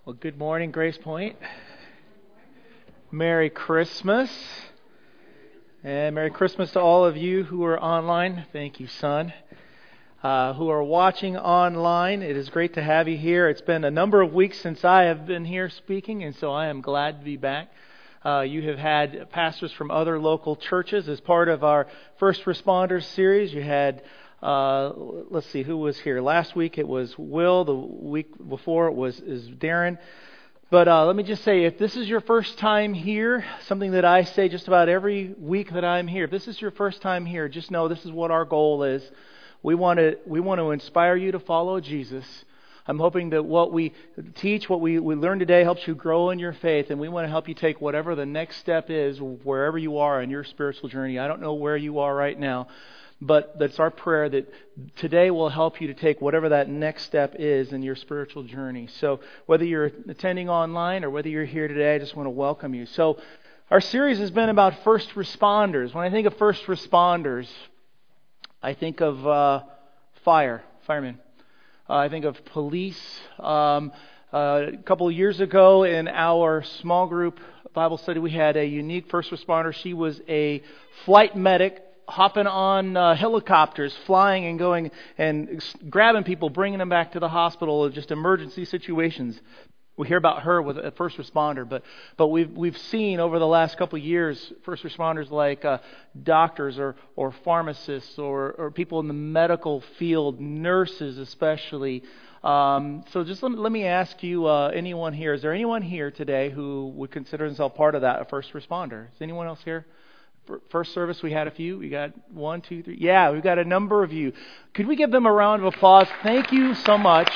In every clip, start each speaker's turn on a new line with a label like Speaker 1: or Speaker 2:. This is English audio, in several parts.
Speaker 1: Well, good morning, Grace Point. Merry Christmas. And Merry Christmas to all of you who are online. Thank you, son. Who are watching online. It is great to have you here. It's been a number of weeks since I have been here speaking, and so I am glad to be back. You have had pastors from other local churches as part of our First Responders series. You had let's see, who was here? Last week it was Will. The week before is Darren. But let me just say, if this is your first time here, something that I say just about every week that I'm here, if this is your first time here, just know this is what our goal is. We want to inspire you to follow Jesus. I'm hoping that what we teach, what we learn today helps you grow in your faith, and we want to help you take whatever the next step is, wherever you are in your spiritual journey. I don't know where you are right now, but that's our prayer that today will help you to take whatever that next step is in your spiritual journey. So whether you're attending online or whether you're here today, I just want to welcome you. So our series has been about first responders. When I think of first responders, I think of firemen. I think of police. A couple of years ago in our small group Bible study, we had a unique first responder. She was a flight medic, hopping on helicopters, flying and going and grabbing people, bringing them back to the hospital, just emergency situations. We hear about her with a first responder, but we've seen over the last couple of years first responders like doctors or pharmacists or people in the medical field, nurses especially. So just let me ask you, anyone here, is there anyone here today who would consider himself part of that, a first responder? Is anyone else here? First service, we had a few. We got 1, 2, 3. Yeah, we've got a number of you. Could we give them a round of applause? Thank you so much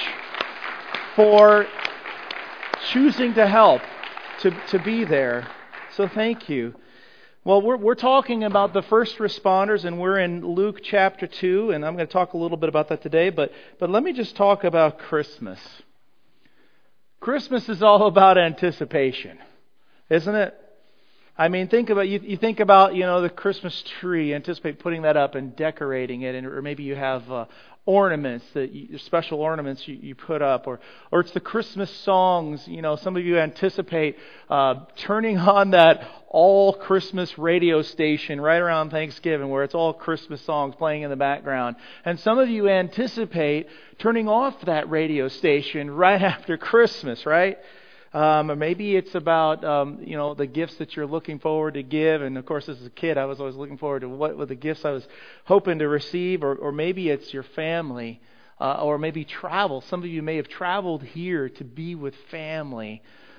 Speaker 1: for choosing to help, to be there. So thank you. Well, we're talking about the first responders, and we're in Luke chapter 2, and I'm going to talk a little bit about that today. But let me just talk about Christmas. Christmas is all about anticipation, isn't it? I mean, think about you think about the Christmas tree. Anticipate putting that up and decorating it, or maybe you have ornaments special ornaments you put up, or it's the Christmas songs. Some of you anticipate turning on that all Christmas radio station right around Thanksgiving, where it's all Christmas songs playing in the background. And some of you anticipate turning off that radio station right after Christmas, right? Or maybe it's about the gifts that you're looking forward to give. And of course, as a kid, I was always looking forward to what were the gifts I was hoping to receive. Or maybe it's your family, or maybe travel. Some of you may have traveled here to be with family.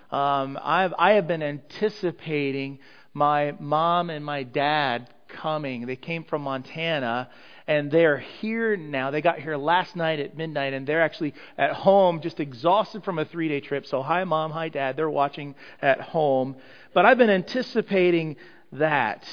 Speaker 1: I have been anticipating my mom and my dad coming. They came from Montana, and they're here now. They got here last night at midnight, and they're actually at home, just exhausted from a 3-day trip. So hi, Mom, hi, Dad. They're watching at home. But I've been anticipating that.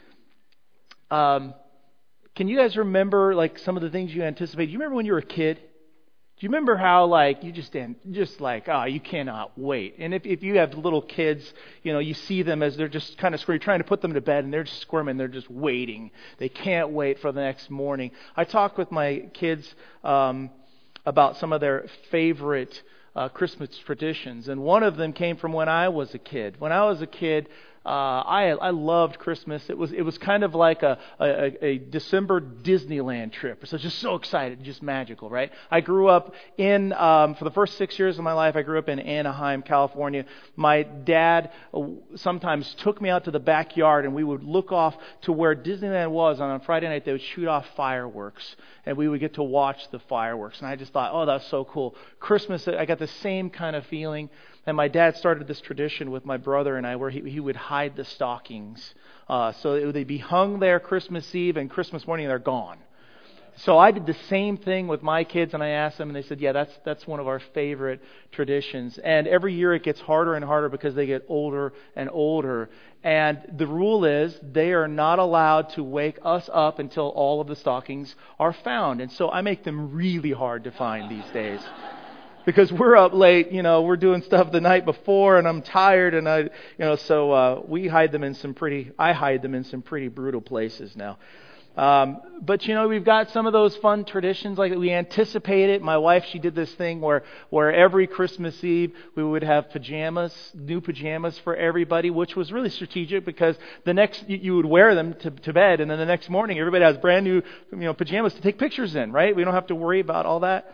Speaker 1: Can you guys remember some of the things you anticipate? Do you remember when you were a kid? Do you remember how you you cannot wait? And if you have little kids, you see them as they're just kind of squirming, trying to put them to bed, and they're just squirming, they're just waiting. They can't wait for the next morning. I talked with my kids about some of their favorite Christmas traditions, and one of them came from when I was a kid. When I was a kid, I loved Christmas. It was kind of like a December Disneyland trip. So just so excited, just magical, right? I grew up for the first 6 years of my life, I grew up in Anaheim, California. My dad sometimes took me out to the backyard, and we would look off to where Disneyland was. And on Friday night, they would shoot off fireworks, and we would get to watch the fireworks. And I just thought, oh, that's so cool. Christmas, I got the same kind of feeling. And my dad started this tradition with my brother and I, where he would hide the stockings. So they'd be hung there Christmas Eve, and Christmas morning they're gone. So I did the same thing with my kids, and I asked them, and they said, yeah, that's one of our favorite traditions. And every year it gets harder and harder because they get older and older. And the rule is they are not allowed to wake us up until all of the stockings are found. And so I make them really hard to find these days. Because we're up late, we're doing stuff the night before, and I'm tired, and so I hide them in some pretty brutal places now. But we've got some of those fun traditions, like we anticipate it. My wife, she did this thing where every Christmas Eve we would have new pajamas for everybody, which was really strategic because the next you would wear them to bed, and then the next morning everybody has brand new pajamas to take pictures in, right? We don't have to worry about all that.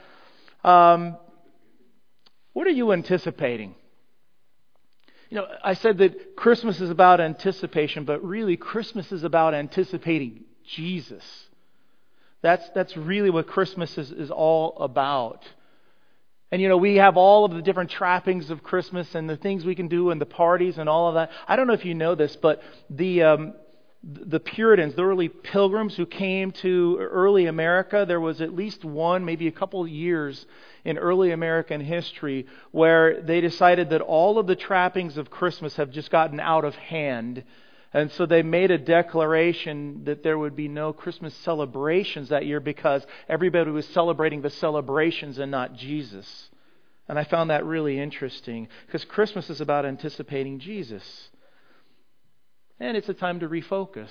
Speaker 1: What are you anticipating? I said that Christmas is about anticipation, but really Christmas is about anticipating Jesus. That's really what Christmas is all about. And we have all of the different trappings of Christmas and the things we can do and the parties and all of that. I don't know if you know this, but the Puritans, the early pilgrims who came to early America, there was at least one, maybe a couple of years in early American history where they decided that all of the trappings of Christmas have just gotten out of hand. And so they made a declaration that there would be no Christmas celebrations that year because everybody was celebrating the celebrations and not Jesus. And I found that really interesting because Christmas is about anticipating Jesus. And it's a time to refocus.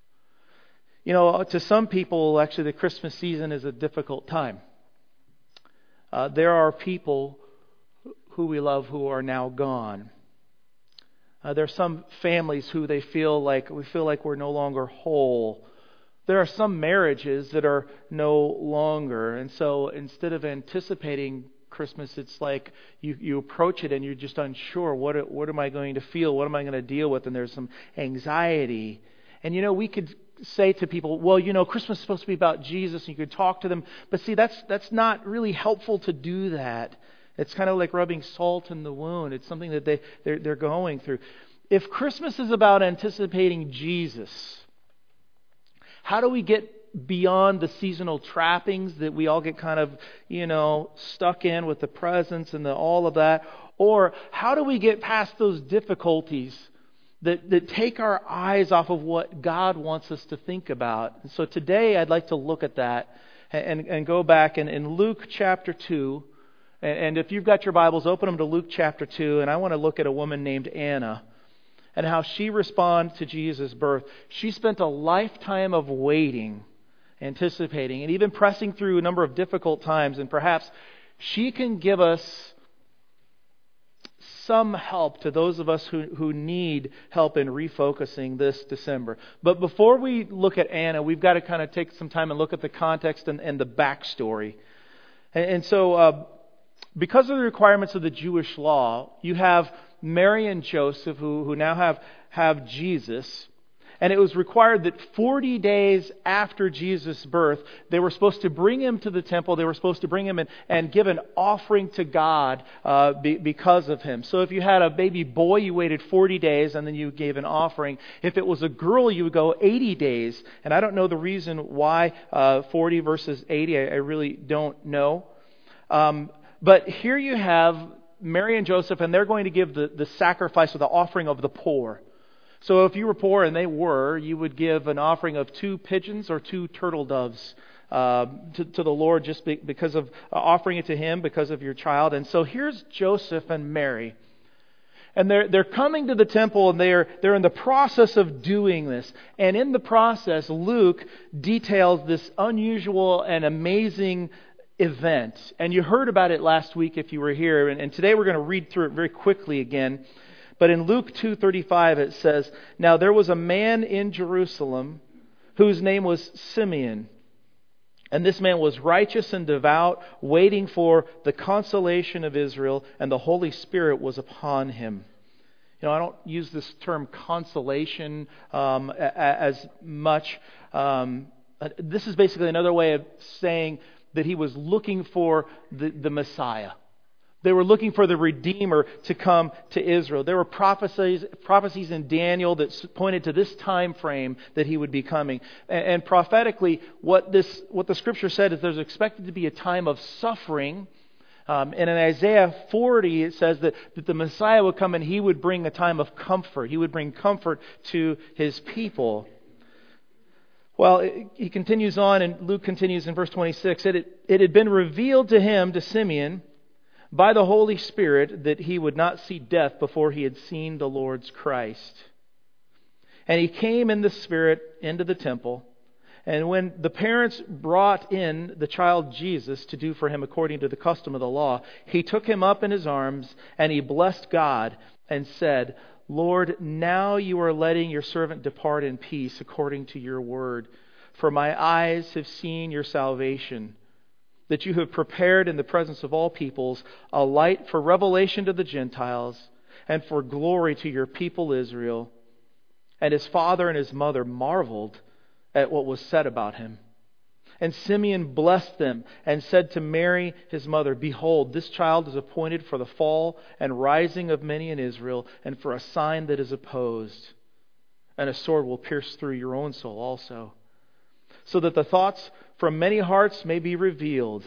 Speaker 1: To some people, actually, the Christmas season is a difficult time. There are people who we love who are now gone. There are some families who we feel like we're no longer whole. There are some marriages that are no longer. And so instead of anticipating Christmas, it's like you approach it and you're just unsure. What am I going to feel? What am I going to deal with? And there's some anxiety. And we could say to people, well, Christmas is supposed to be about Jesus, and you could talk to them. But see, that's not really helpful to do that. It's kind of like rubbing salt in the wound. It's something that they're going through. If Christmas is about anticipating Jesus, how do we get beyond the seasonal trappings that we all get kind of, stuck in with the presents and all of that? Or how do we get past those difficulties that take our eyes off of what God wants us to think about? And so today I'd like to look at that and go back in Luke chapter 2. And if you've got your Bibles, open them to Luke chapter 2. And I want to look at a woman named Anna and how she responded to Jesus' birth. She spent a lifetime of waiting, anticipating, and even pressing through a number of difficult times. And perhaps she can give us some help to those of us who need help in refocusing this December. But before we look at Anna, we've got to kind of take some time and look at the context and the backstory. And so because of the requirements of the Jewish law, you have Mary and Joseph who now have Jesus. And it was required that 40 days after Jesus' birth, they were supposed to bring him to the temple. They were supposed to bring him in and give an offering to God because of him. So if you had a baby boy, you waited 40 days and then you gave an offering. If it was a girl, you would go 80 days. And I don't know the reason why 40 versus 80. I really don't know. But here you have Mary and Joseph, and they're going to give the sacrifice or the offering of the poor. So if you were poor, and they were, you would give an offering of 2 pigeons or 2 turtle doves to the Lord just because of offering it to Him because of your child. And so here's Joseph and Mary. And they're coming to the temple, and they're in the process of doing this. And in the process, Luke details this unusual and amazing event. And you heard about it last week if you were here. And today we're going to read through it very quickly again. But in Luke 2:35 it says, "Now there was a man in Jerusalem whose name was Simeon. And this man was righteous and devout, waiting for the consolation of Israel, and the Holy Spirit was upon him." I don't use this term consolation as much. This is basically another way of saying that he was looking for the Messiah. They were looking for the Redeemer to come to Israel. There were prophecies in Daniel that pointed to this time frame that he would be coming. And prophetically, what the Scripture said is there's expected to be a time of suffering. And in Isaiah 40, it says that the Messiah would come and he would bring a time of comfort. He would bring comfort to his people. Well, he continues on, and Luke continues in verse 26. It had been revealed to him, to Simeon, by the Holy Spirit, that he would not see death before he had seen the Lord's Christ. And he came in the Spirit into the temple. And when the parents brought in the child Jesus to do for him according to the custom of the law, he took him up in his arms and he blessed God and said, Lord, now you are letting your servant depart in peace according to your word. For my eyes have seen your salvation, that you have prepared in the presence of all peoples a light for revelation to the Gentiles and for glory to your people Israel. And his father and his mother marveled at what was said about him. And Simeon blessed them and said to Mary, his mother, Behold, this child is appointed for the fall and rising of many in Israel, and for a sign that is opposed. And a sword will pierce through your own soul also, so that the thoughts from many hearts may be revealed.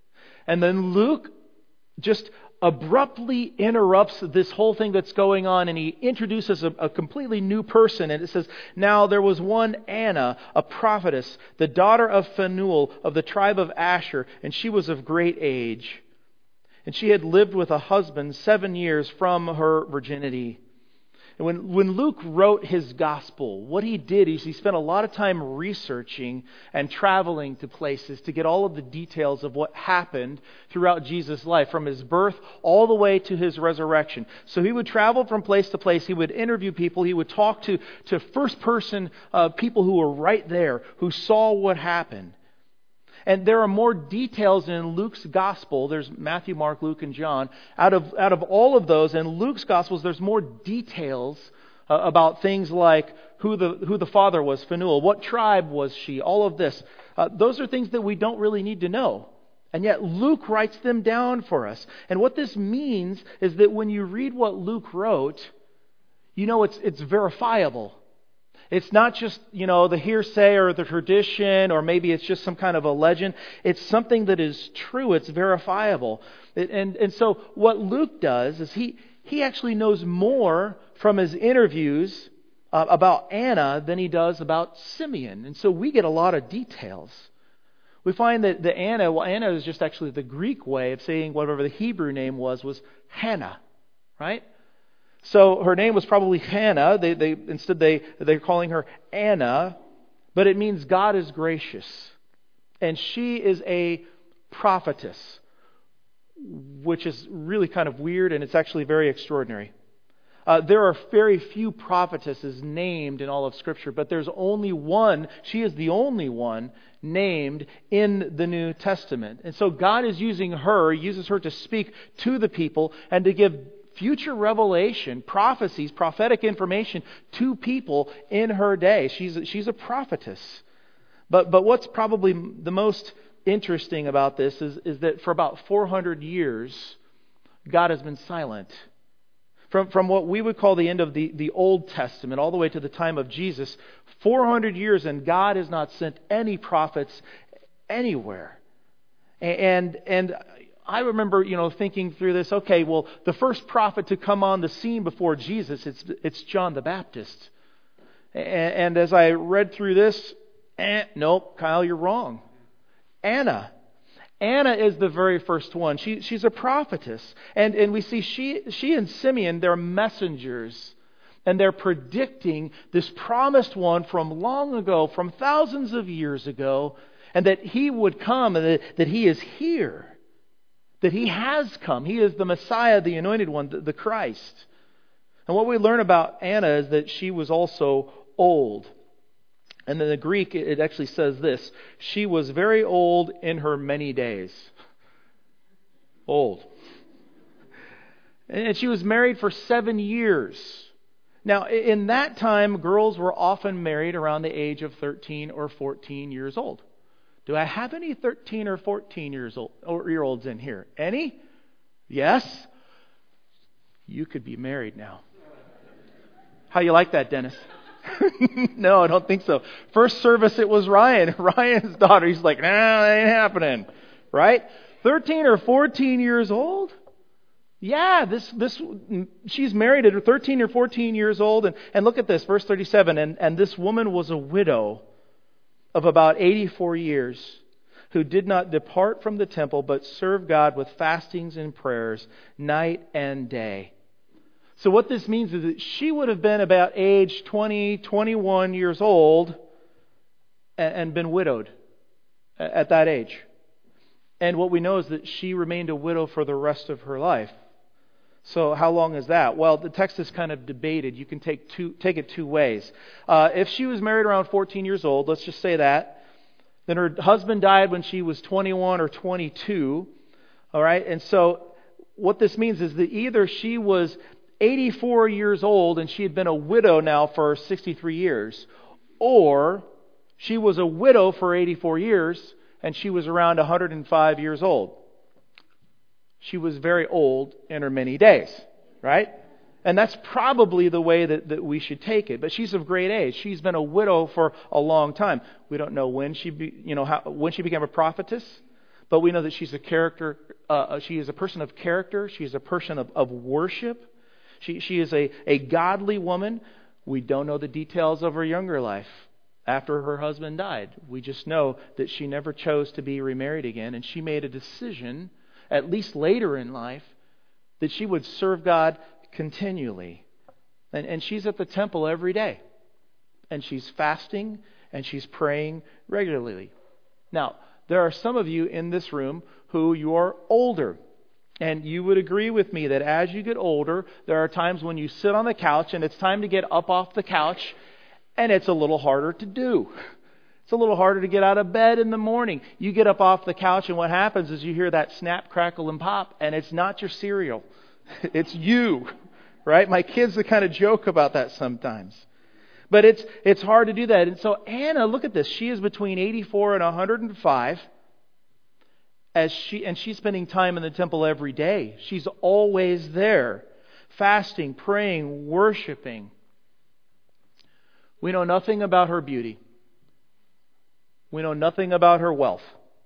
Speaker 1: And then Luke just abruptly interrupts this whole thing that's going on, and he introduces a completely new person. And it says, Now there was one Anna, a prophetess, the daughter of Phanuel of the tribe of Asher, and she was of great age. And she had lived with a husband 7 years from her virginity. And when Luke wrote his gospel, what he did is he spent a lot of time researching and traveling to places to get all of the details of what happened throughout Jesus' life, from his birth all the way to his resurrection. So he would travel from place to place. He would interview people. He would talk to first-person people who were right there, who saw what happened. And there are more details in Luke's gospel. There's Matthew, Mark, Luke, and John. Out of all of those, in Luke's gospels, there's more details about things like who the father was, Phanuel, what tribe was she, all of this. Those are things that we don't really need to know. And yet Luke writes them down for us. And what this means is that when you read what Luke wrote, you know it's verifiable. It's not just, the hearsay or the tradition, or maybe it's just some kind of a legend. It's something that is true. It's verifiable. And so what Luke does is he actually knows more from his interviews about Anna than he does about Simeon. And so we get a lot of details. We find that Anna is just actually the Greek way of saying whatever the Hebrew name was Hannah, right? So her name was probably Hannah. Instead they're calling her Anna, but it means God is gracious. And she is a prophetess, which is really kind of weird, and it's actually very extraordinary. There are very few prophetesses named in all of Scripture, but there's only one. She is the only one named in the New Testament. And so God is uses her to speak to the people and to give future revelation, prophecies, prophetic information to people in her day. She's a prophetess. But what's probably the most interesting about this is that for about 400 years, God has been silent. From what we would call the end of the Old Testament all the way to the time of Jesus, 400 years, and God has not sent any prophets anywhere. And I remember, thinking through this. Okay, well, the first prophet to come on the scene before Jesus, it's John the Baptist. And as I read through this, nope, Kyle, you're wrong. Anna is the very first one. She's a prophetess, and we see she and Simeon, they're messengers, and they're predicting this promised one from long ago, from thousands of years ago, and that he would come, and that he is here. That he has come. He is the Messiah, the anointed one, the Christ. And what we learn about Anna is that she was also old. And in the Greek, it actually says this: she was very old in her many days. Old. And she was married for 7 years. Now, in that time, girls were often married around the age of 13 or 14 years old. Do I have any 13 or 14 year olds in here? Any? Yes? You could be married now. How you like that, Dennis? No, I don't think so. First service, it was Ryan's daughter. He's like, nah, that ain't happening. Right? 13 or 14 years old? Yeah, she's married at 13 or 14 years old. And look at this, verse 37. And this woman was a widow of about 84 years, who did not depart from the temple, but served God with fastings and prayers night and day. So what this means is that she would have been about age 20, 21 years old and been widowed at that age. And what we know is that she remained a widow for the rest of her life. So how long is that? Well, the text is kind of debated. You can take it two ways. If she was married around 14 years old, let's just say that, then her husband died when she was 21 or 22. All right? And so what this means is that either she was 84 years old and she had been a widow now for 63 years, or she was a widow for 84 years and she was around 105 years old. She was very old in her many days, right? And that's probably the way that we should take it. But she's of great age. She's been a widow for a long time. We don't know when when she became a prophetess, but we know that she's a character. She is a person of character. She is a person of worship. She is a godly woman. We don't know the details of her younger life after her husband died. We just know that she never chose to be remarried again, and she made a decision, at least later in life, that she would serve God continually. And she's at the temple every day. And she's fasting and she's praying regularly. Now, there are some of you in this room who you are older. And you would agree with me that as you get older, there are times when you sit on the couch and it's time to get up off the couch, and it's a little harder to do. It's a little harder to get out of bed in the morning. You get up off the couch and what happens is you hear that snap, crackle, and pop, and it's not your cereal. It's you, right? My kids kind of joke about that sometimes. But it's hard to do that. And so Anna, look at this. She is between 84 and 105. She's spending time in the temple every day. She's always there, fasting, praying, worshiping. We know nothing about her beauty. We know nothing about her wealth.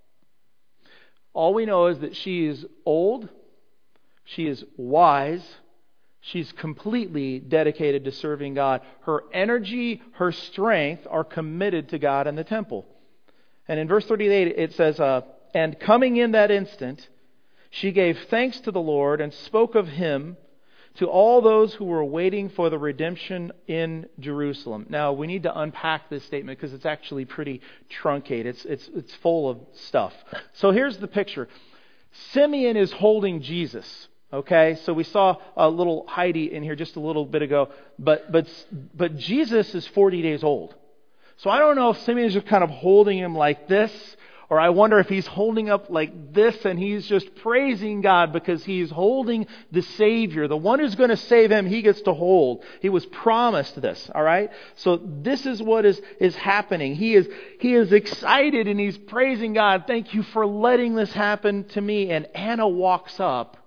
Speaker 1: All we know is that she is old, she is wise, she's completely dedicated to serving God. Her energy, her strength are committed to God and the temple. And in verse 38 it says, and coming in that instant, she gave thanks to the Lord and spoke of Him to all those who were waiting for the redemption in Jerusalem. Now, we need to unpack this statement because it's actually pretty truncated. It's full of stuff. So here's the picture. Simeon is holding Jesus. Okay, so we saw a little Heidi in here just a little bit ago, but Jesus is 40 days old. So I don't know if Simeon is just kind of holding him like this, or I wonder if he's holding up like this and he's just praising God because he's holding the Savior. The one who's going to save him, he gets to hold. He was promised this, all right? So this is what is happening. He is excited and he's praising God. Thank you for letting this happen to me. And Anna walks up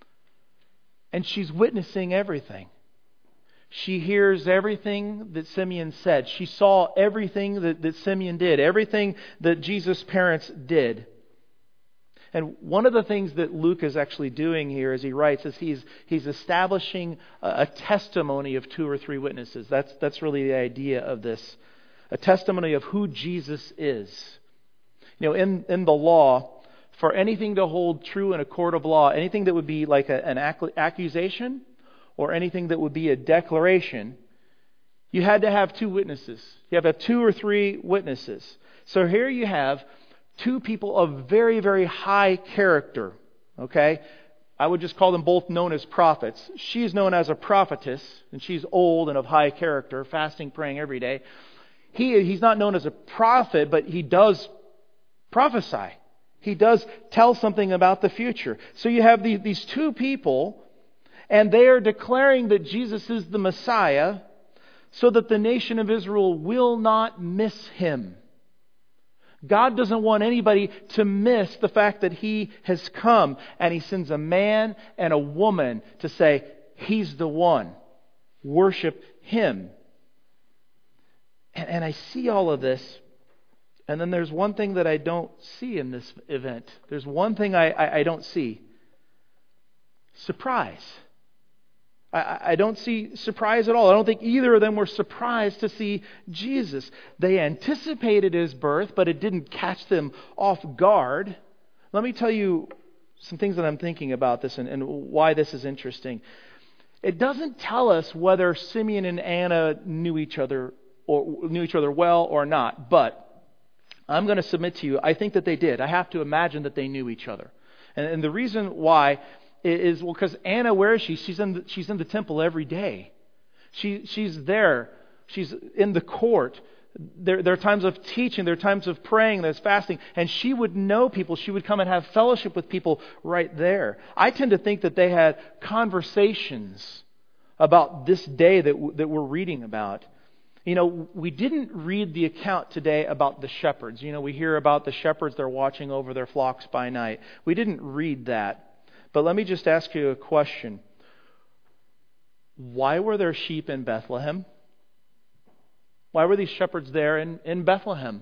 Speaker 1: and she's witnessing everything. She hears everything that Simeon said. She saw everything that Simeon did, everything that Jesus' parents did. And one of the things that Luke is actually doing here as he writes is he's establishing a testimony of 2 or 3 witnesses. That's really the idea of this. A testimony of who Jesus is. You know, in the law, for anything to hold true in a court of law, anything that would be like an accusation or anything that would be a declaration, you had to have 2 witnesses. You have to have 2 or 3 witnesses. So here you have 2 people of very, very high character. Okay? I would just call them both known as prophets. She's known as a prophetess, and she's old and of high character, fasting, praying every day. He's not known as a prophet, but he does prophesy. He does tell something about the future. So you have these 2 people, and they are declaring that Jesus is the Messiah so that the nation of Israel will not miss Him. God doesn't want anybody to miss the fact that He has come. And He sends a man and a woman to say, He's the one. Worship Him. And I see all of this. And then there's one thing that I don't see in this event. There's one thing I don't see. Surprise. I don't see surprise at all. I don't think either of them were surprised to see Jesus. They anticipated His birth, but it didn't catch them off guard. Let me tell you some things that I'm thinking about this and why this is interesting. It doesn't tell us whether Simeon and Anna knew each other well or not, but I'm going to submit to you, I think that they did. I have to imagine that they knew each other. And the reason why is, well, because Anna, where is she? She's in the temple every day. She's there. She's in the court. There are times of teaching. There are times of praying. There's fasting. And she would know people. She would come and have fellowship with people right there. I tend to think that they had conversations about this day that we're reading about. We didn't read the account today about the shepherds. We hear about the shepherds, they're watching over their flocks by night. We didn't read that. But let me just ask you a question. Why were there sheep in Bethlehem? Why were these shepherds there in Bethlehem?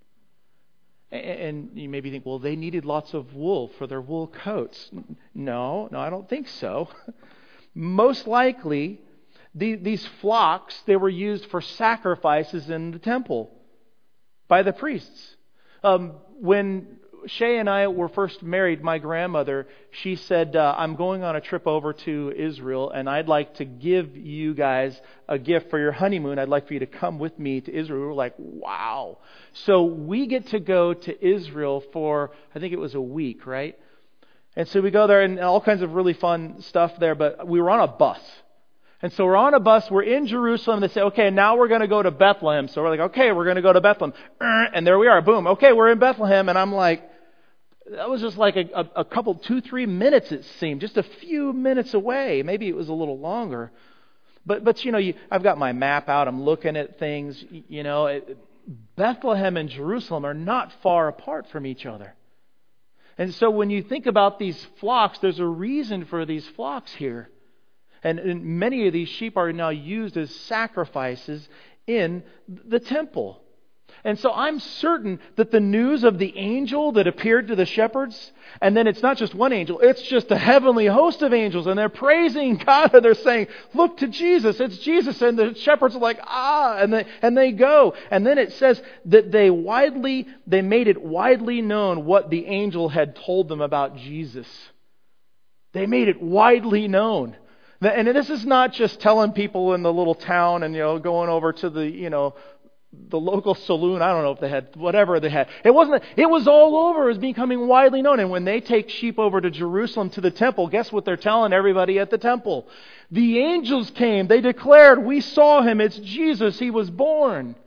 Speaker 1: And you maybe think, well, they needed lots of wool for their wool coats. No, I don't think so. Most likely, these flocks, they were used for sacrifices in the temple by the priests. When Shay and I were first married, my grandmother, she said, I'm going on a trip over to Israel, and I'd like to give you guys a gift for your honeymoon. I'd like for you to come with me to Israel. We were like, wow. So we get to go to Israel for, I think it was a week, right? And so we go there and all kinds of really fun stuff there, but we were on a bus. And so we're on a bus, we're in Jerusalem, they say, okay, now we're going to go to Bethlehem. So we're like, okay, we're going to go to Bethlehem. And there we are, boom, okay, we're in Bethlehem. And I'm like, that was just like a couple, 2-3 minutes it seemed, just a few minutes away. Maybe it was a little longer. But I've got my map out, I'm looking at things, Bethlehem and Jerusalem are not far apart from each other. And so when you think about these flocks, there's a reason for these flocks here. And many of these sheep are now used as sacrifices in the temple. And so I'm certain that the news of the angel that appeared to the shepherds, and then it's not just one angel, it's just a heavenly host of angels, and they're praising God, and they're saying, look to Jesus, it's Jesus. And the shepherds are like, and they go. And then it says that they made it widely known what the angel had told them about Jesus. They made it widely known. And this is not just telling people in the little town and, going over to the local saloon. I don't know if they had whatever they had. It was all over. It was becoming widely known. And when they take sheep over to Jerusalem to the temple, guess what they're telling everybody at the temple? The angels came. They declared, we saw him. It's Jesus. He was born.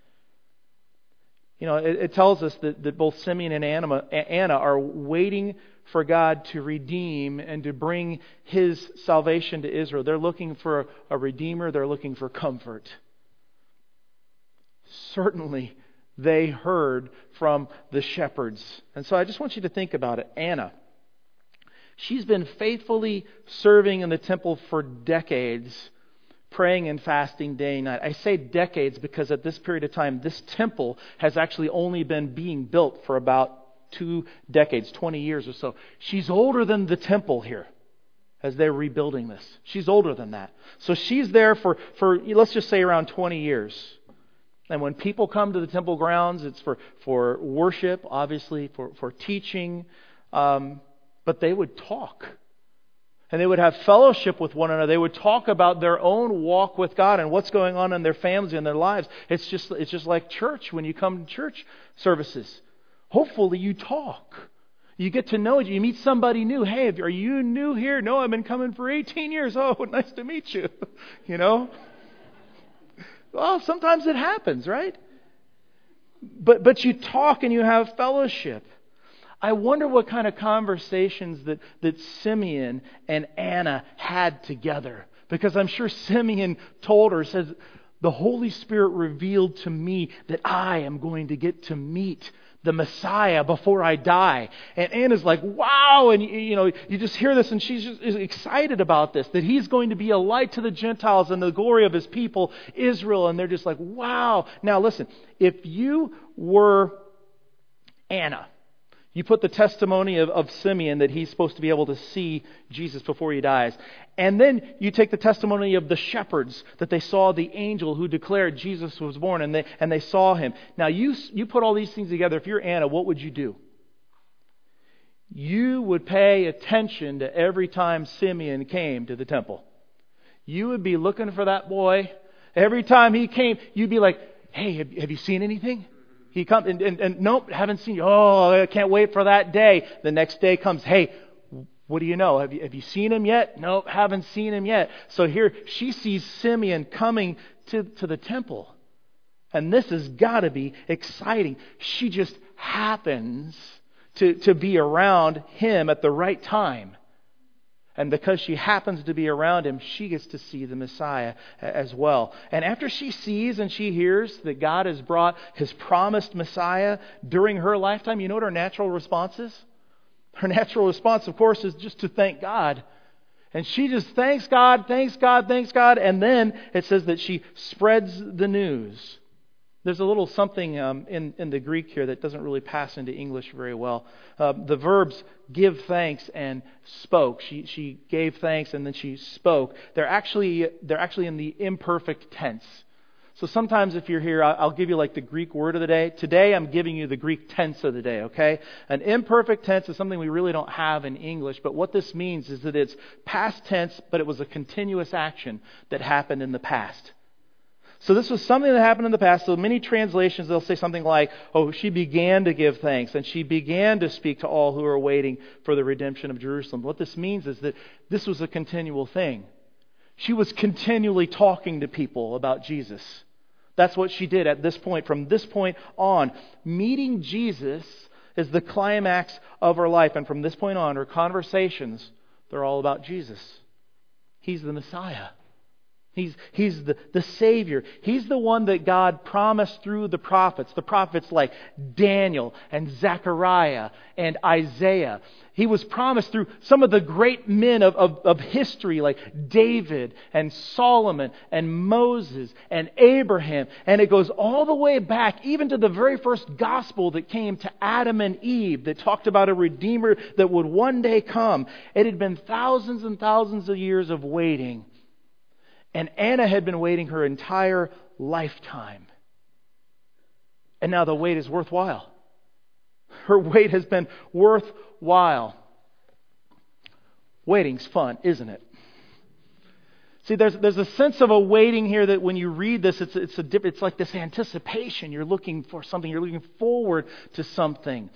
Speaker 1: It tells us that both Simeon and Anna are waiting for God to redeem and to bring His salvation to Israel. They're looking for a redeemer. They're looking for comfort. Certainly, they heard from the shepherds. And so I just want you to think about it. Anna, she's been faithfully serving in the temple for decades, praying and fasting day and night. I say decades because at this period of time, this temple has actually only been being built for about 2 decades, 20 years or so. She's older than the temple here as they're rebuilding this. She's older than that. So she's there for let's just say around 20 years. And when people come to the temple grounds, it's for worship, obviously, for teaching. But they would talk. And they would have fellowship with one another. They would talk about their own walk with God and what's going on in their families and their lives. It's just like church when you come to church services. Hopefully you talk. You get to know you meet somebody new. Hey, are you new here? No, I've been coming for 18 years. Oh, nice to meet you. Well, sometimes it happens, right? But you talk and you have fellowship. I wonder what kind of conversations that Simeon and Anna had together. Because I'm sure Simeon told her, says, the Holy Spirit revealed to me that I am going to get to meet the Messiah before I die. And Anna's like, wow. And you just hear this and she's just excited about this, that he's going to be a light to the Gentiles and the glory of his people, Israel. And they're just like, wow. Now listen, if you were Anna, you put the testimony of Simeon that he's supposed to be able to see Jesus before he dies. And then you take the testimony of the shepherds that they saw the angel who declared Jesus was born and they saw him. Now you put all these things together. If you're Anna, what would you do? You would pay attention to every time Simeon came to the temple. You would be looking for that boy. Every time he came, you'd be like, hey, have you seen anything? He comes and nope, haven't seen you. Oh, I can't wait for that day. The next day comes, hey, what do you know? Have you seen him yet? Nope, haven't seen him yet. So here she sees Simeon coming to the temple. And this has got to be exciting. She just happens to be around him at the right time. And because she happens to be around him, she gets to see the Messiah as well. And after she sees and she hears that God has brought His promised Messiah during her lifetime, you know what her natural response is? Her natural response, of course, is just to thank God. And she just thanks God, thanks God, thanks God. And then it says that she spreads the news. There's a little something in the Greek here that doesn't really pass into English very well. The verbs give thanks and spoke. She gave thanks and then she spoke. They're actually in the imperfect tense. So sometimes if you're here, I'll give you like the Greek word of the day. Today I'm giving you the Greek tense of the day, okay? An imperfect tense is something we really don't have in English, but what this means is that it's past tense, but it was a continuous action that happened in the past. So this was something that happened in the past. So many translations, they'll say something like, oh, she began to give thanks and she began to speak to all who are waiting for the redemption of Jerusalem. What this means is that this was a continual thing. She was continually talking to people about Jesus. That's what she did at this point. From this point on, meeting Jesus is the climax of her life. And from this point on, her conversations, they're all about Jesus. He's the Messiah. He's the Savior. He's the one that God promised through the prophets. The prophets like Daniel and Zechariah and Isaiah. He was promised through some of the great men of history like David and Solomon and Moses and Abraham. And it goes all the way back even to the very first gospel that came to Adam and Eve that talked about a Redeemer that would one day come. It had been thousands and thousands of years of waiting. And Anna had been waiting her entire lifetime. And now the wait is worthwhile. Her wait has been worthwhile. Waiting's fun, isn't it? See, there's a sense of a waiting here that when you read this, it's like this anticipation. You're looking for something. You're looking forward to something.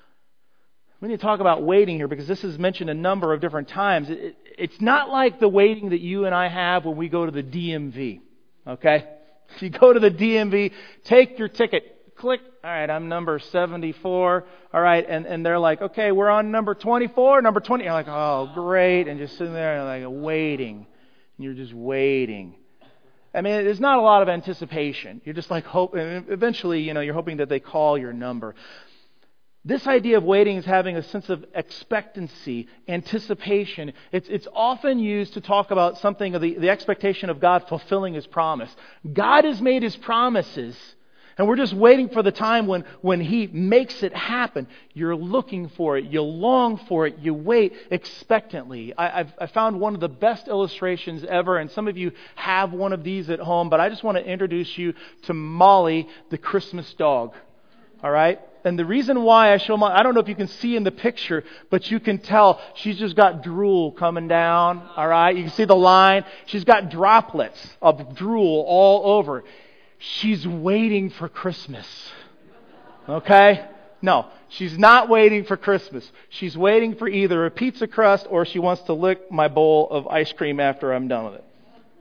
Speaker 1: We need to talk about waiting here because this is mentioned a number of different times. It's not like the waiting that you and I have when we go to the DMV. Okay? If you go to the DMV, take your ticket, click, all right, I'm number 74. All right, and they're like, okay, we're on number 24, number 20. You're like, oh, great. And just sitting there and like waiting. And you're just waiting. I mean, there's not a lot of anticipation. You're just like hoping. Eventually, you're hoping that they call your number. This idea of waiting is having a sense of expectancy, anticipation. It's often used to talk about something of the expectation of God fulfilling His promise. God has made His promises, and we're just waiting for the time when He makes it happen. You're looking for it. You long for it. You wait expectantly. I found one of the best illustrations ever, and some of you have one of these at home, but I just want to introduce you to Molly, the Christmas dog. All right? And the reason why I show Molly, I don't know if you can see in the picture, but you can tell she's just got drool coming down. All right? You can see the line. She's got droplets of drool all over. She's waiting for Christmas. Okay? No, she's not waiting for Christmas. She's waiting for either a pizza crust or she wants to lick my bowl of ice cream after I'm done with it.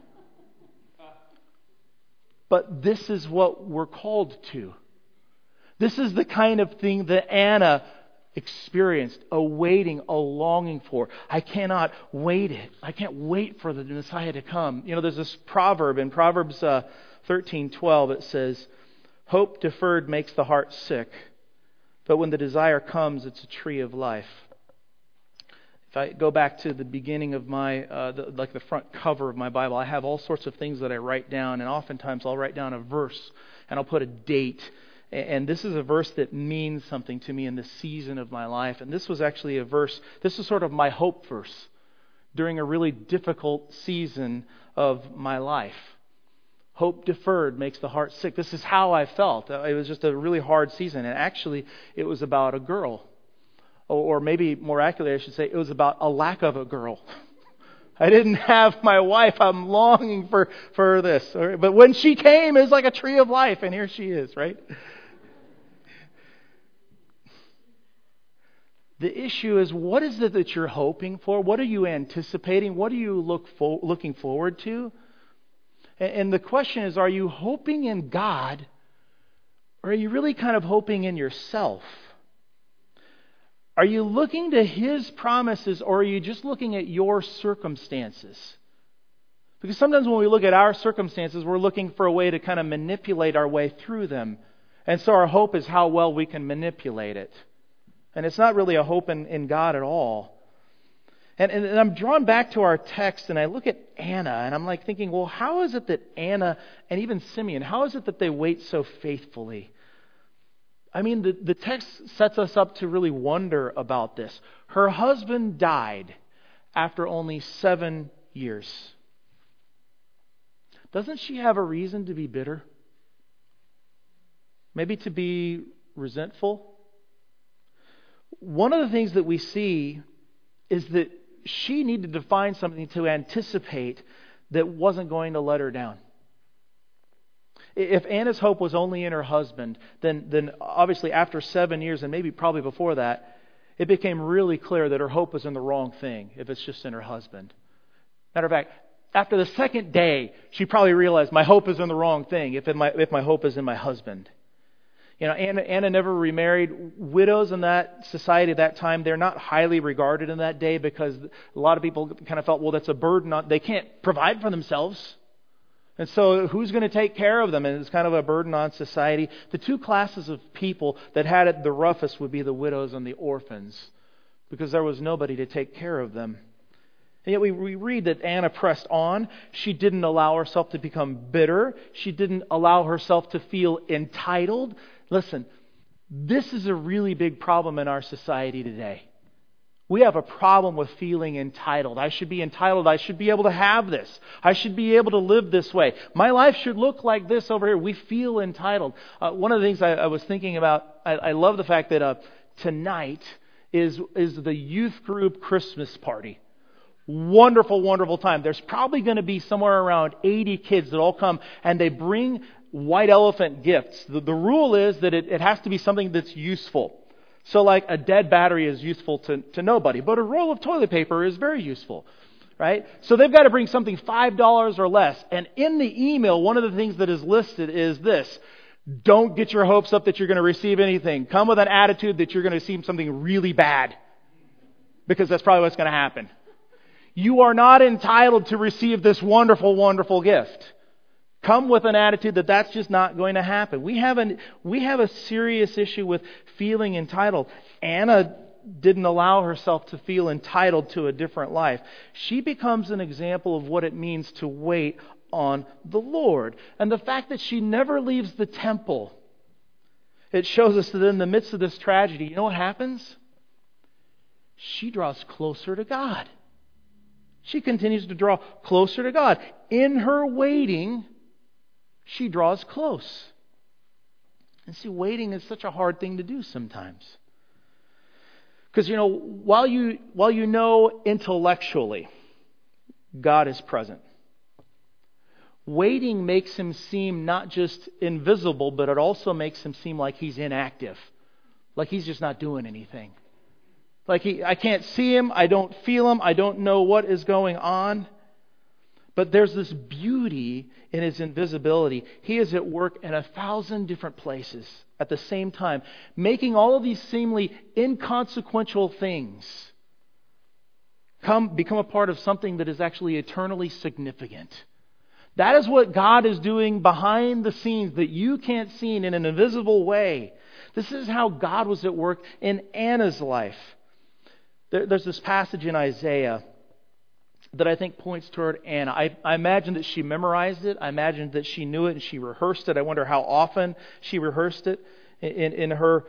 Speaker 1: But this is what we're called to. This is the kind of thing that Anna experienced, a waiting, a longing for. I cannot wait it. I can't wait for the Messiah to come. There's this proverb in Proverbs 13:12. It says, "Hope deferred makes the heart sick, but when the desire comes, it's a tree of life." If I go back to the beginning of my, the front cover of my Bible, I have all sorts of things that I write down, and oftentimes I'll write down a verse, and I'll put a date. And this is a verse that means something to me in this season of my life. And this was actually a verse, this is sort of my hope verse during a really difficult season of my life. Hope deferred makes the heart sick. This is how I felt. It was just a really hard season. And actually, it was about a girl. Or maybe more accurately, I should say, it was about a lack of a girl. I didn't have my wife. I'm longing for this. But when she came, it was like a tree of life. And here she is, right? The issue is, what is it that you're hoping for? What are you anticipating? What are you looking forward to? And the question is, are you hoping in God, or are you really kind of hoping in yourself? Are you looking to His promises, or are you just looking at your circumstances? Because sometimes when we look at our circumstances, we're looking for a way to kind of manipulate our way through them. And so our hope is how well we can manipulate it. And it's not really a hope in God at all. And I'm drawn back to our text, and I look at Anna, and I'm like thinking, well, how is it that Anna and even Simeon, how is it that they wait so faithfully? I mean, the text sets us up to really wonder about this. Her husband died after only 7 years. Doesn't she have a reason to be bitter? Maybe to be resentful? One of the things that we see is that she needed to find something to anticipate that wasn't going to let her down. If Anna's hope was only in her husband, then obviously after 7 years, and maybe probably before that, it became really clear that her hope was in the wrong thing if it's just in her husband. Matter of fact, after the second day, she probably realized my hope is in the wrong thing if my hope is in my husband. You know, Anna never remarried. Widows in that society at that time, they're not highly regarded in that day because a lot of people kind of felt, well, that's a burden. They can't provide for themselves. And so who's going to take care of them? And it's kind of a burden on society. The two classes of people that had it the roughest would be the widows and the orphans, because there was nobody to take care of them. And yet we read that Anna pressed on. She didn't allow herself to become bitter. She didn't allow herself to feel entitled. Listen, this is a really big problem in our society today. We have a problem with feeling entitled. I should be entitled. I should be able to have this. I should be able to live this way. My life should look like this over here. We feel entitled. One of the things I was thinking about, I love the fact that tonight is the youth group Christmas party. Wonderful, wonderful time. There's probably going to be somewhere around 80 kids that all come, and they bring white elephant gifts. The rule is that it has to be something that's useful. So like a dead battery is useful to nobody, but a roll of toilet paper is very useful, right? So they've got to bring something $5 or less. And in the email, one of the things that is listed is this: don't get your hopes up that you're going to receive anything. Come with an attitude that you're going to receive something really bad, because that's probably what's going to happen. You are not entitled to receive this wonderful, wonderful gift. Come with an attitude that that's just not going to happen. We have a serious issue with feeling entitled. Anna didn't allow herself to feel entitled to a different life. She becomes an example of what it means to wait on the Lord. And the fact that she never leaves the temple, it shows us that in the midst of this tragedy, you know what happens? She draws closer to God. She continues to draw closer to God. In her waiting, she draws close. And see, waiting is such a hard thing to do sometimes. Because, while you know intellectually God is present, waiting makes Him seem not just invisible, but it also makes Him seem like He's inactive. Like He's just not doing anything. Like I can't see Him, I don't feel Him, I don't know what is going on. But there's this beauty in His invisibility. He is at work in 1,000 different places at the same time, making all of these seemingly inconsequential things become a part of something that is actually eternally significant. That is what God is doing behind the scenes that you can't see in an invisible way. This is how God was at work in Anna's life. There's this passage in Isaiah that I think points toward Anna. I imagine that she memorized it. I imagine that she knew it and she rehearsed it. I wonder how often she rehearsed it in her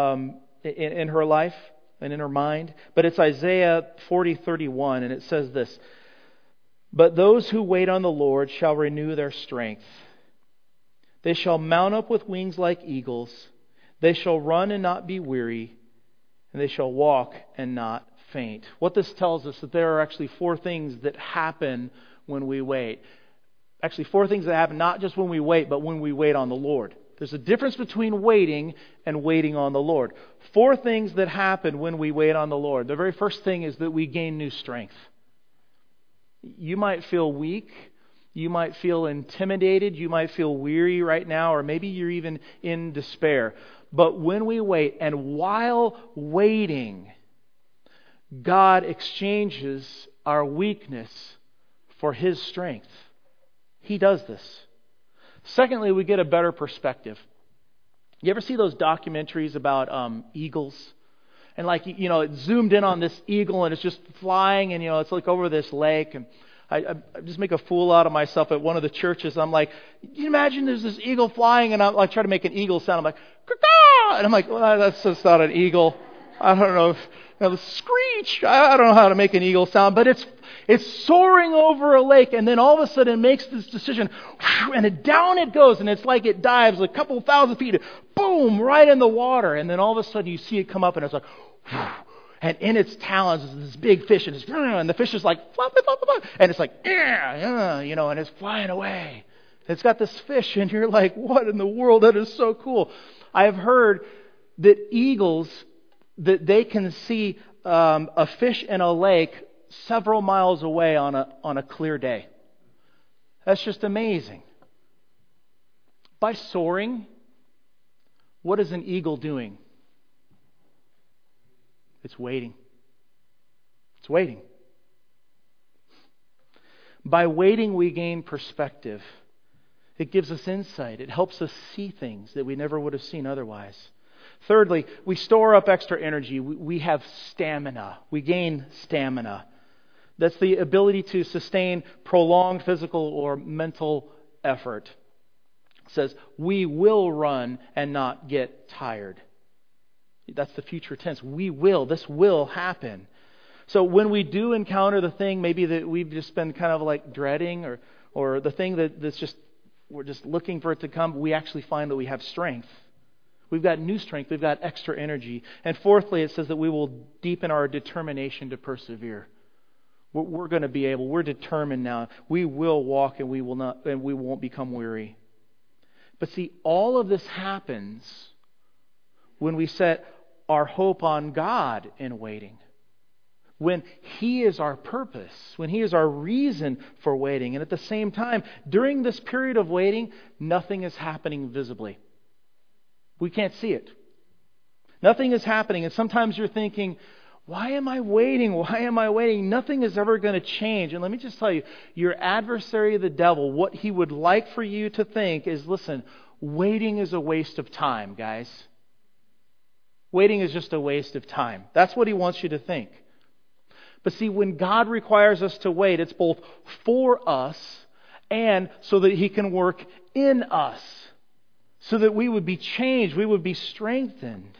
Speaker 1: life and in her mind. But it's Isaiah 40:31, and it says this: "But those who wait on the Lord shall renew their strength. They shall mount up with wings like eagles. They shall run and not be weary, and they shall walk and not faint." What this tells us that there are actually 4 things that happen when we wait. Actually, 4 things that happen not just when we wait, but when we wait on the Lord There's a difference between waiting and waiting on the Lord. 4 things that happen when we wait on the Lord. The very first thing is that we gain new strength. You might feel weak. You might feel intimidated. You might feel weary right now, or maybe you're even in despair. But when we wait, and while waiting, God exchanges our weakness for His strength. He does this. Secondly, we get a better perspective. You ever see those documentaries about eagles? And it zoomed in on this eagle and it's just flying and, it's like over this lake. And I just make a fool out of myself at one of the churches. I'm like, can you imagine there's this eagle flying? And I try to make an eagle sound. I'm like, caw! And I'm like, well, that's just not an eagle. I don't know. The screech. I don't know how to make an eagle sound, but it's soaring over a lake, and then all of a sudden it makes this decision, and down it goes, and it's like it dives a couple thousand feet, boom, right in the water, and then all of a sudden you see it come up, and it's like, and in its talons is this big fish, and the fish is like, flop, flop, flop, and it's like, and it's flying away. It's got this fish, and you're like, what in the world? That is so cool. I have heard that eagles, that they can see a fish in a lake several miles away on a clear day. That's just amazing. By soaring, what is an eagle doing? It's waiting. It's waiting. By waiting, we gain perspective. It gives us insight. It helps us see things that we never would have seen otherwise. Thirdly, we store up extra energy. We have stamina. We gain stamina. That's the ability to sustain prolonged physical or mental effort. It says, we will run and not get tired. That's the future tense. We will. This will happen. So when we do encounter the thing maybe that we've just been kind of like dreading, or the thing that's just, we're just looking for it to come, we actually find that we have strength. We've got new strength. We've got extra energy. And fourthly, it says that we will deepen our determination to persevere. We're going to be able. We're determined now. We will walk and we won't become weary. But see, all of this happens when we set our hope on God in waiting. When He is our purpose, when He is our reason for waiting. And at the same time, during this period of waiting, nothing is happening visibly. We can't see it. Nothing is happening. And sometimes you're thinking, why am I waiting? Why am I waiting? Nothing is ever going to change. And let me just tell you, your adversary, the devil, what he would like for you to think is, listen, waiting is a waste of time, guys. Waiting is just a waste of time. That's what he wants you to think. But see, when God requires us to wait, it's both for us and so that He can work in us. So that we would be changed, we would be strengthened.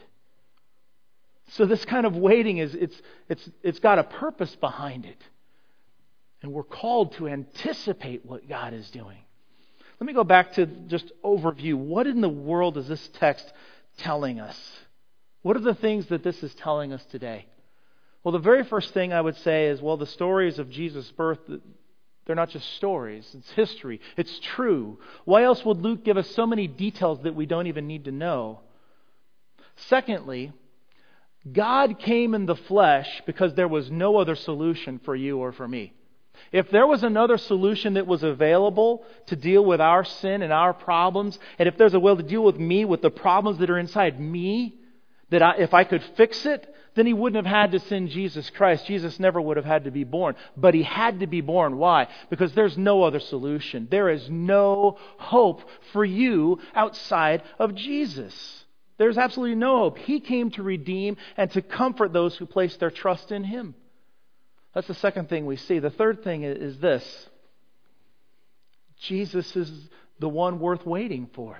Speaker 1: So this kind of waiting it's got a purpose behind it. And we're called to anticipate what God is doing. Let me go back to just overview. What in the world is this text telling us? What are the things that this is telling us today? Well, the very first thing I would say is, the stories of Jesus' birth, they're not just stories. It's history. It's true. Why else would Luke give us so many details that we don't even need to know? Secondly, God came in the flesh because there was no other solution for you or for me. If there was another solution that was available to deal with our sin and our problems, and if there's a way to deal with me, with the problems that are inside me, if I could fix it, then He wouldn't have had to send Jesus Christ. Jesus never would have had to be born. But He had to be born. Why? Because there's no other solution. There is no hope for you outside of Jesus. There's absolutely no hope. He came to redeem and to comfort those who place their trust in Him. That's the second thing we see. The third thing is this. Jesus is the one worth waiting for.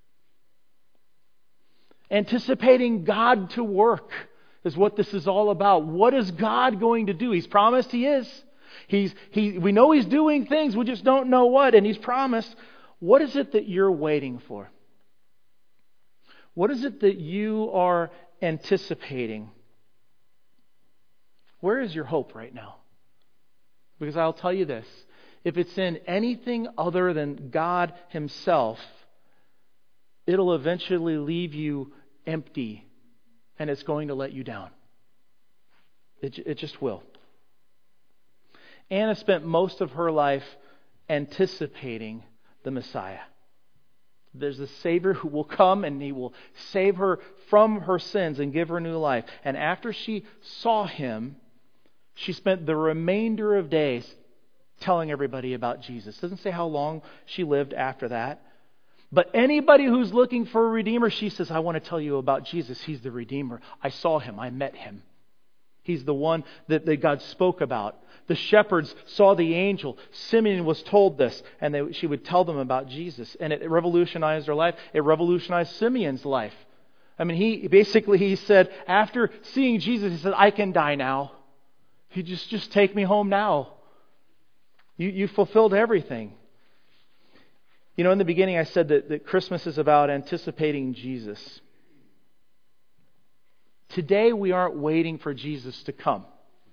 Speaker 1: Anticipating God to work is what this is all about. What is God going to do? He's promised He is. We know He's doing things, we just don't know what, and He's promised. What is it that you're waiting for? What is it that you are anticipating? Where is your hope right now? Because I'll tell you this, if it's in anything other than God Himself, it'll eventually leave you empty, and it's going to let you down. It just will. Anna spent most of her life anticipating the Messiah. There's a Savior who will come and He will save her from her sins and give her new life. And after she saw Him, she spent the remainder of days telling everybody about Jesus. It doesn't say how long she lived after that. But anybody who's looking for a Redeemer, she says, I want to tell you about Jesus. He's the Redeemer. I saw Him. I met Him. He's the one that God spoke about. The shepherds saw the angel. Simeon was told this, and she would tell them about Jesus. And it revolutionized her life. It revolutionized Simeon's life. I mean, he said, after seeing Jesus, he said, I can die now. You just take me home now. You fulfilled everything. You know, in the beginning I said that Christmas is about anticipating Jesus. Today we aren't waiting for Jesus to come.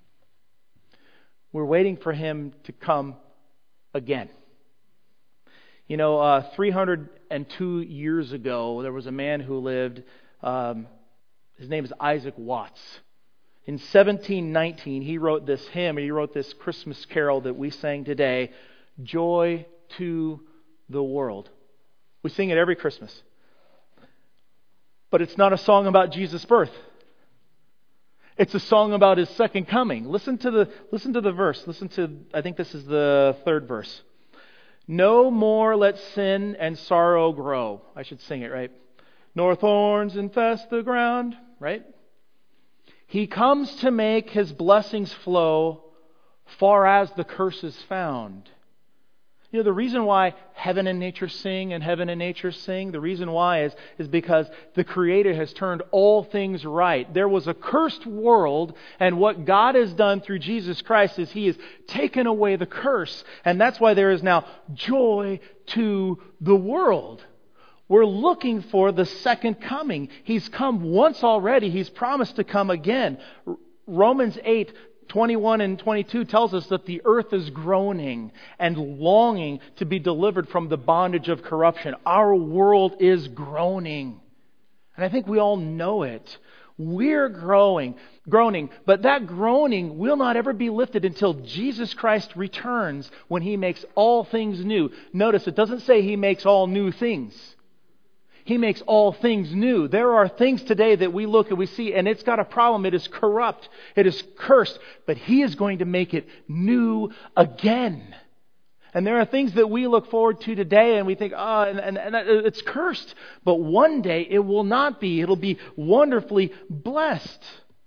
Speaker 1: We're waiting for Him to come again. You know, 302 years ago, there was a man who lived, his name is Isaac Watts. In 1719, he wrote this hymn, he wrote this Christmas carol that we sang today, Joy to the World. We sing it every Christmas. But it's not a song about Jesus' birth. It's a song about His second coming. Listen to the verse. I think this is the third verse. No more let sin and sorrow grow. I should sing it, right? Nor thorns infest the ground, right? He comes to make His blessings flow far as the curse is found. You know, the reason why heaven and nature sing and heaven and nature sing, the reason why is because the Creator has turned all things right. There was a cursed world, and what God has done through Jesus Christ is He has taken away the curse. And that's why there is now joy to the world. We're looking for the second coming. He's come once already. He's promised to come again. Romans 8:21 and 22 tells us that the earth is groaning and longing to be delivered from the bondage of corruption. Our world is groaning. And I think we all know it. We're groaning, but that groaning will not ever be lifted until Jesus Christ returns, when He makes all things new. Notice it doesn't say He makes all new things. He makes all things new. There are things today that we look and we see, and it's got a problem. It is corrupt. It is cursed. But He is going to make it new again. And there are things that we look forward to today, and we think, and it's cursed. But one day it will not be. It'll be wonderfully blessed.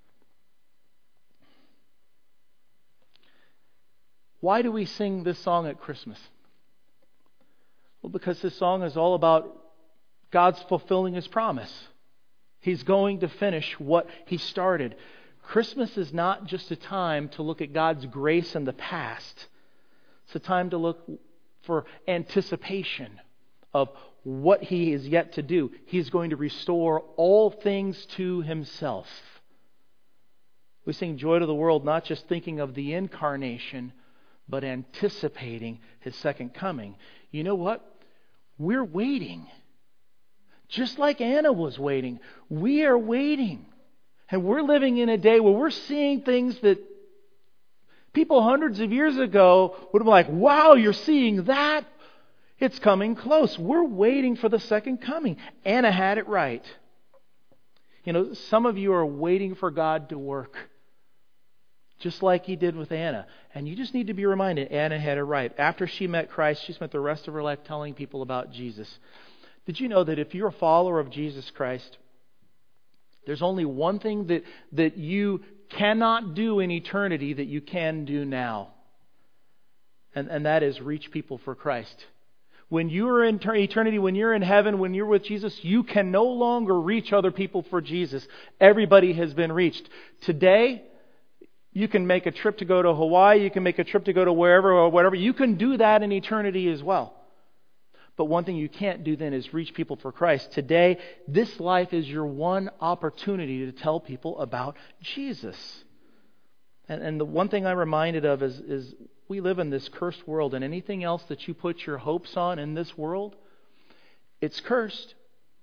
Speaker 1: Why do we sing this song at Christmas? Well, because this song is all about God's fulfilling His promise. He's going to finish what He started. Christmas is not just a time to look at God's grace in the past. It's a time to look for anticipation of what He is yet to do. He's going to restore all things to Himself. We sing Joy to the World, not just thinking of the incarnation, but anticipating His second coming. You know what? We're waiting. Just like Anna was waiting, we are waiting. And we're living in a day where we're seeing things that people hundreds of years ago would have been like, wow, you're seeing that? It's coming close. We're waiting for the second coming. Anna had it right. You know, some of you are waiting for God to work, just like He did with Anna. And you just need to be reminded, Anna had it right. After she met Christ, she spent the rest of her life telling people about Jesus. Did you know that if you're a follower of Jesus Christ, there's only one thing that you cannot do in eternity that you can do now? And that is reach people for Christ. When you are in eternity, when you're in heaven, when you're with Jesus, you can no longer reach other people for Jesus. Everybody has been reached. Today, you can make a trip to go to Hawaii, you can make a trip to go to wherever or whatever. You can do that in eternity as well. But one thing you can't do then is reach people for Christ. Today, this life is your one opportunity to tell people about Jesus. And the one thing I'm reminded of is we live in this cursed world, and anything else that you put your hopes on in this world, it's cursed.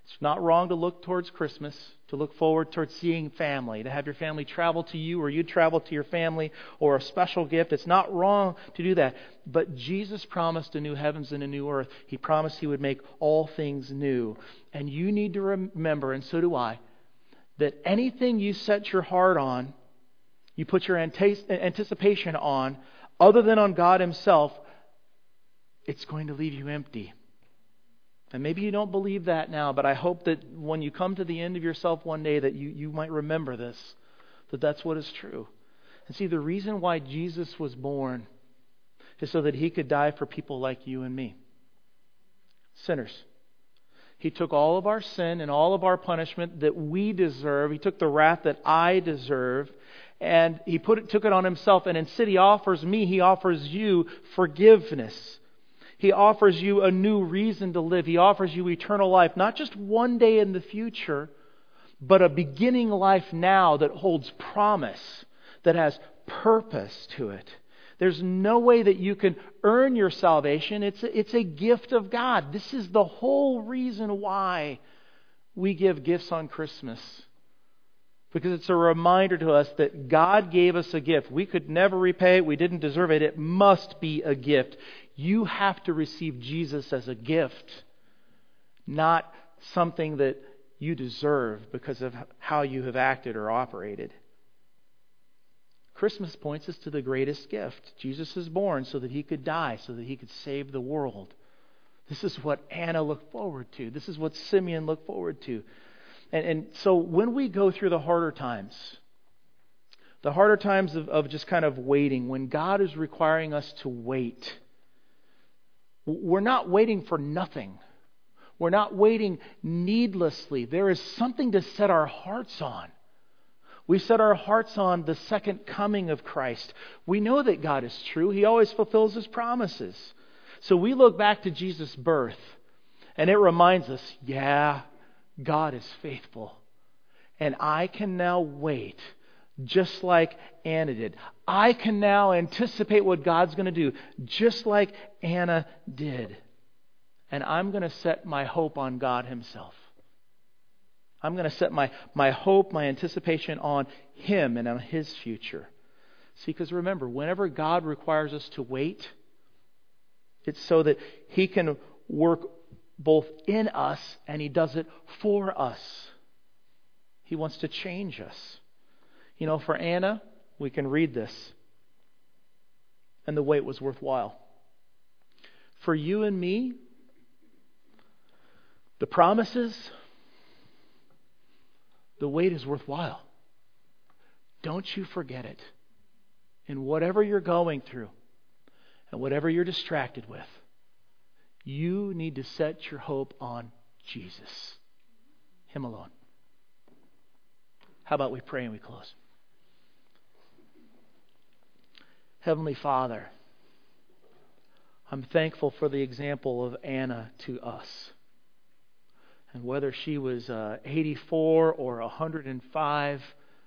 Speaker 1: It's not wrong to look towards Christmas, to look forward towards seeing family, to have your family travel to you or you travel to your family, or a special gift. It's not wrong to do that. But Jesus promised a new heavens and a new earth. He promised He would make all things new. And you need to remember, and so do I, that anything you set your heart on, you put your anticipation on, other than on God Himself, it's going to leave you empty. And maybe you don't believe that now, but I hope that when you come to the end of yourself one day that you might remember this, that that's what is true. And see, the reason why Jesus was born is so that He could die for people like you and me. Sinners. He took all of our sin and all of our punishment that we deserve. He took the wrath that I deserve, and He took it on Himself. And instead He offers me, He offers you forgiveness. He offers you a new reason to live. He offers you eternal life, not just one day in the future, but a beginning life now that holds promise, that has purpose to it. There's no way that you can earn your salvation. It's a gift of God. This is the whole reason why we give gifts on Christmas. Because it's a reminder to us that God gave us a gift. We could never repay it. We didn't deserve it. It must be a gift. You have to receive Jesus as a gift, not something that you deserve because of how you have acted or operated. Christmas points us to the greatest gift. Jesus is born so that He could die, so that He could save the world. This is what Anna looked forward to. This is what Simeon looked forward to. And so when we go through the harder times of just kind of waiting, when God is requiring us to wait, we're not waiting for nothing. We're not waiting needlessly. There is something to set our hearts on. We set our hearts on the second coming of Christ. We know that God is true. He always fulfills His promises. So we look back to Jesus' birth, and it reminds us, yeah, God is faithful. And I can now wait, just like Anna did. I can now anticipate what God's going to do, just like Anna did. And I'm going to set my hope on God Himself. I'm going to set my hope, my anticipation on Him and on His future. See, because remember, whenever God requires us to wait, it's so that He can work both in us and He does it for us. He wants to change us. You know, for Anna, we can read this, and the wait was worthwhile. For you and me, the promises, the wait is worthwhile. Don't you forget it. In whatever you're going through and whatever you're distracted with, you need to set your hope on Jesus, Him alone. How about we pray and we close? Heavenly Father, I'm thankful for the example of Anna to us. And whether she was 84 or 105,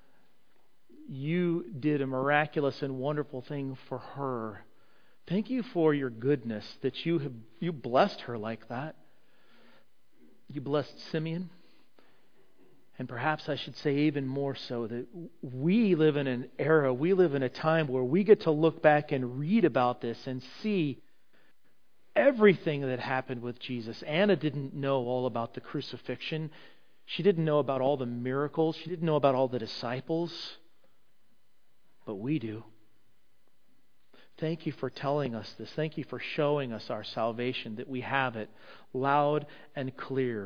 Speaker 1: you did a miraculous and wonderful thing for her. Thank you for your goodness that you blessed her like that. You blessed Simeon. And perhaps I should say even more so that we live in an era, we live in a time where we get to look back and read about this and see everything that happened with Jesus. Anna didn't know all about the crucifixion. She didn't know about all the miracles. She didn't know about all the disciples. But we do. Thank you for telling us this. Thank you for showing us our salvation, that we have it loud and clear.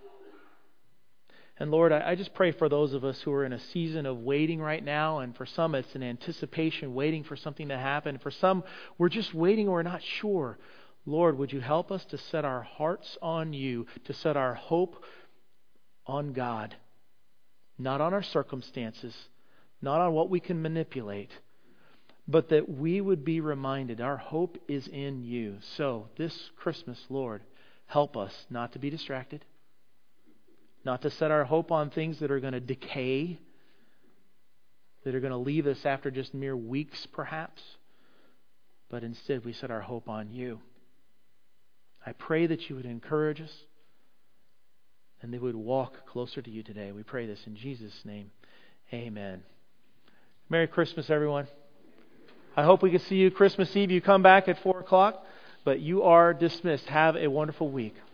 Speaker 1: And Lord, I just pray for those of us who are in a season of waiting right now, and for some it's an anticipation, waiting for something to happen. For some, we're just waiting, we're not sure. Lord, would you help us to set our hearts on you, to set our hope on God, not on our circumstances, not on what we can manipulate, but that we would be reminded our hope is in you. So this Christmas, Lord, help us not to be distracted, not to set our hope on things that are going to decay, that are going to leave us after just mere weeks perhaps, but instead we set our hope on you. I pray that you would encourage us and they would walk closer to you today. We pray this in Jesus' name. Amen. Merry Christmas, everyone. I hope we can see you Christmas Eve. You come back at 4 o'clock, but you are dismissed. Have a wonderful week.